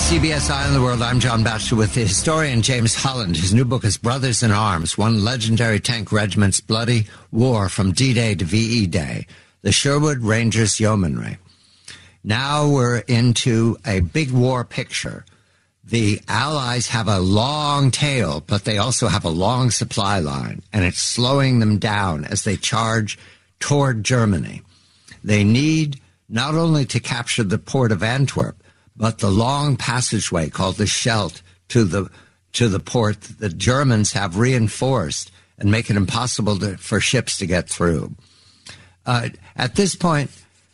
CBS Eye on the World. I'm John Batchelor with the historian James Holland. His new book is Brothers in Arms, One Legendary Tank Regiment's Bloody War from D-Day to VE Day, the Sherwood Rangers Yeomanry. Now we're into a big war picture. The Allies have a long tail, but they also have a long supply line, and it's slowing them down as they charge toward Germany. They need not only to capture the port of Antwerp, but the long passageway called the Scheldt to the port that the Germans have reinforced and make it impossible for ships to get through. At this point,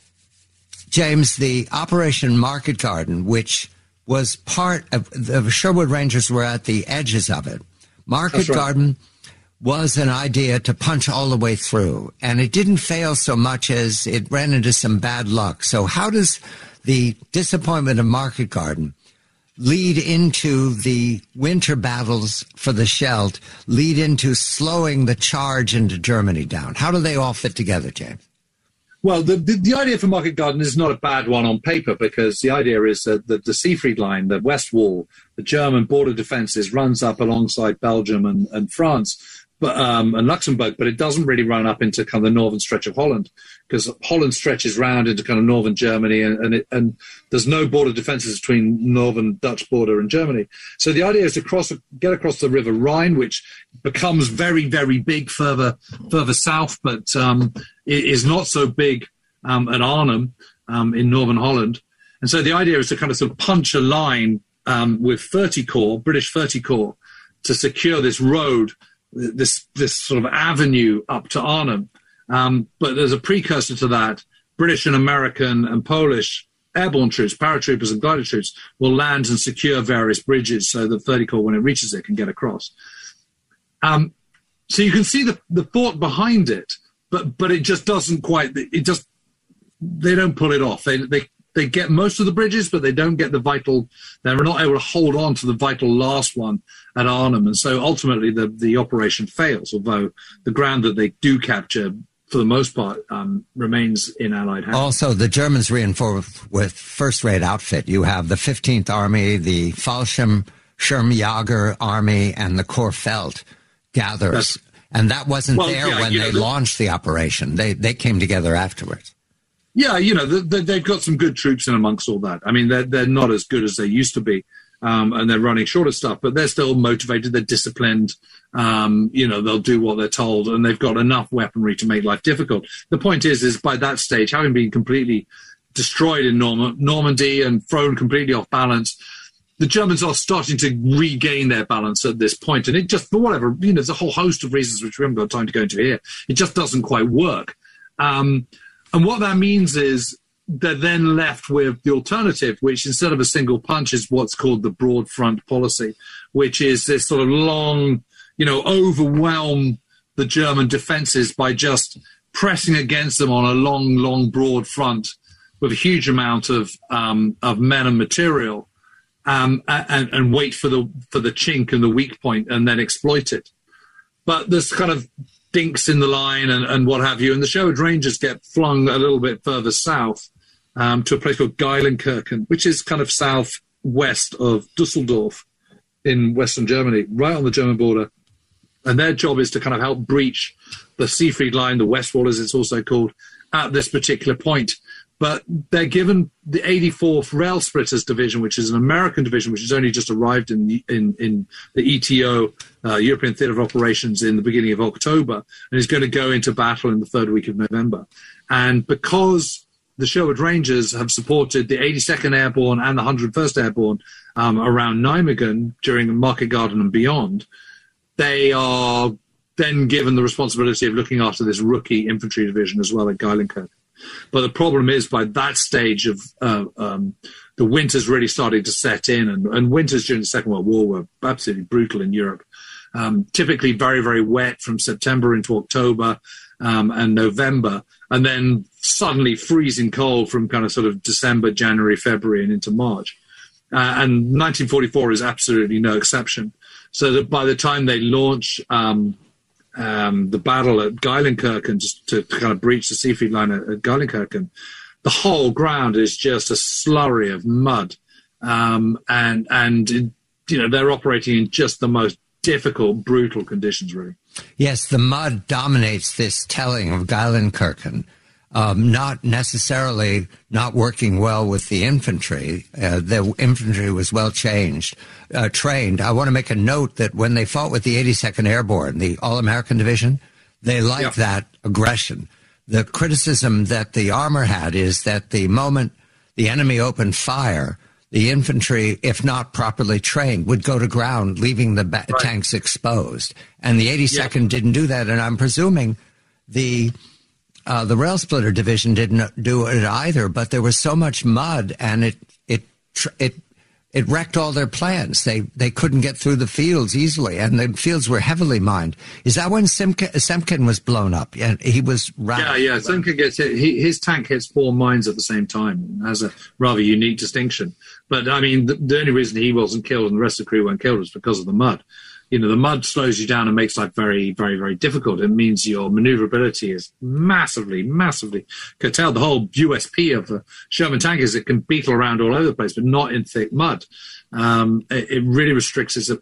James, the Operation Market Garden, which was part of the Sherwood Rangers, were at the edges of it. Market Garden was an idea to punch all the way through, and it didn't fail so much as it ran into some bad luck. So how does the disappointment of Market Garden lead into the winter battles for the Scheldt, lead into slowing the charge into Germany down? How do they all fit together, James? Well, the idea for Market Garden is not a bad one on paper, because the idea is that the Siegfried Line, the West Wall, the German border defenses, runs up alongside Belgium and France, and Luxembourg, but it doesn't really run up into kind of the northern stretch of Holland, because Holland stretches round into kind of northern Germany, and there's no border defences between northern Dutch border and Germany. So the idea is to get across the River Rhine, which becomes very, very big further south, but it is not so big at Arnhem in northern Holland. And so the idea is to kind of sort of punch a line with 30 Corps, British 30 Corps, to secure this road, this sort of avenue up to Arnhem. But as a precursor to that, British and American and Polish airborne troops, paratroopers and glider troops, will land and secure various bridges so the 30 Corps, when it reaches it, can get across. So you can see the thought behind it, but it just doesn't quite, they don't pull it off. They get most of the bridges, but they don't get they're not able to hold on to the vital last one at Arnhem. And so ultimately the operation fails, although the ground that they do capture, for the most part, remains in Allied hands. Also, the Germans reinforce with first-rate outfit. You have the 15th Army, the Fallschirmjäger Army, and the Korpsfeld gatherers. And that wasn't when they launched the operation. They came together afterwards. Yeah, they've got some good troops in amongst all that. I mean, they're not as good as they used to be, and they're running short of stuff, but they're still motivated, they're disciplined, they'll do what they're told, and they've got enough weaponry to make life difficult. The point is by that stage, having been completely destroyed in Normandy and thrown completely off balance, the Germans are starting to regain their balance at this point, and it just, for whatever, there's a whole host of reasons which we haven't got time to go into here. It just doesn't quite work. And what that means is they're then left with the alternative, which instead of a single punch is what's called the broad front policy, which is this sort of long, overwhelm the German defenses by just pressing against them on a long, long, broad front with a huge amount of men and material, and wait for the chink and the weak point and then exploit it. But there's kind of dinks in the line and what have you, and the Sherwood Rangers get flung a little bit further south to a place called Geilenkirchen, which is kind of southwest of Dusseldorf in western Germany, right on the German border. And their job is to kind of help breach the Siegfried Line, the West Wall as it's also called, at this particular point. But they're given the 84th Rail Splitters Division, which is an American division, which has only just arrived in the ETO, European Theatre of Operations, in the beginning of October, and is going to go into battle in the third week of November. And because the Sherwood Rangers have supported the 82nd Airborne and the 101st Airborne around Nijmegen during Market Garden and beyond, they are then given the responsibility of looking after this rookie infantry division as well at Geilenkirchen. But the problem is, by that stage of the winter's really starting to set in, and winters during the Second World War were absolutely brutal in Europe. Typically very, very wet from September into October and November, and then suddenly freezing cold from kind of sort of December, January, February, and into March. And 1944 is absolutely no exception. So that by the time they launch the battle at Geilenkirchen, just to kind of breach the Siegfried Line at Geilenkirchen, the whole ground is just a slurry of mud they're operating in just the most difficult, brutal conditions, really. Yes, the mud dominates this telling of Geilenkirchen. Not necessarily not working well with the infantry. The infantry was well trained. I want to make a note that when they fought with the 82nd Airborne, the All-American Division, they liked that aggression. The criticism that the armor had is that the moment the enemy opened fire, the infantry, if not properly trained, would go to ground, leaving the tanks exposed. And the 82nd didn't do that, and I'm presuming the Rail Splitter Division didn't do it either, but there was so much mud, and it wrecked all their plans. They couldn't get through the fields easily, and the fields were heavily mined. Is that when Semken was blown up? Yeah, he was right. Yeah. Semken gets hit. His tank hits 4 mines at the same time, and has a rather unique distinction. But I mean, the only reason he wasn't killed and the rest of the crew weren't killed was because of the mud. The mud slows you down and makes life very, very, very difficult. It means your maneuverability is massively, massively curtailed. The whole USP of the Sherman tank is it can beetle around all over the place, but not in thick mud. It really restricts its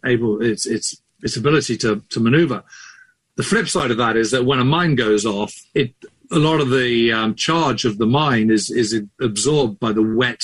ability to maneuver. The flip side of that is that when a mine goes off, a lot of the charge of the mine is absorbed by the wet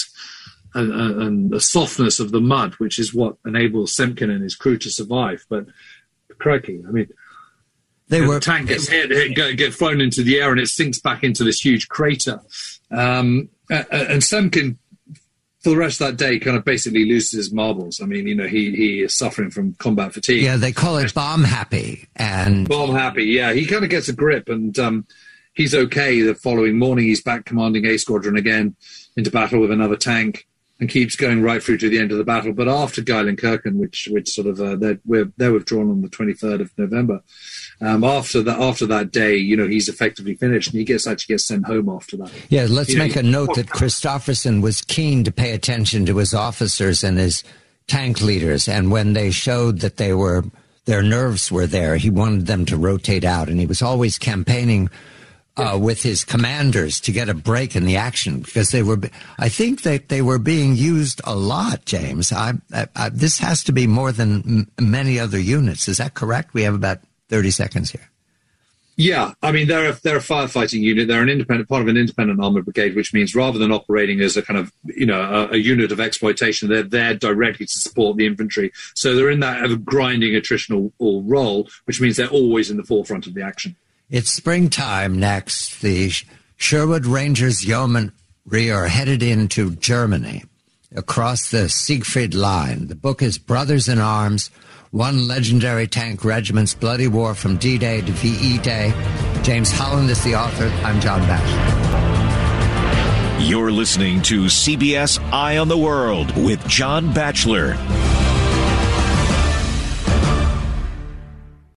and the softness of the mud, which is what enables Semken and his crew to survive. But crikey, I mean, the tank gets hit, get flown into the air, and it sinks back into this huge crater. And Semken, for the rest of that day, kind of basically loses his marbles. I mean, he is suffering from combat fatigue. Yeah, they call it bomb happy. Bomb happy, yeah. He kind of gets a grip, and he's okay. The following morning, he's back commanding A Squadron again into battle with another tank, and keeps going right through to the end of the battle. But after Geilenkirchen, which sort of they're withdrawn on the 23rd of November. After that day, he's effectively finished, and he actually gets sent home after that. Yeah, let's make a note that Christopherson was keen to pay attention to his officers and his tank leaders, and when they showed that their nerves were there, he wanted them to rotate out, and he was always campaigning with his commanders to get a break in the action, because I think that they were being used a lot, James. This has to be more than many other units. Is that correct? We have about 30 seconds here. Yeah, I mean, they're a firefighting unit. They're part of an independent armored brigade, which means rather than operating as a kind of, a unit of exploitation, they're there directly to support the infantry. So they're in that grinding attritional role, which means they're always in the forefront of the action. It's springtime next. The Sherwood Rangers Yeomanry are headed into Germany across the Siegfried Line. The book is Brothers in Arms, One Legendary Tank Regiment's Bloody War from D-Day to VE Day. James Holland is the author. I'm John Batchelor. You're listening to CBS Eye on the World with John Batchelor.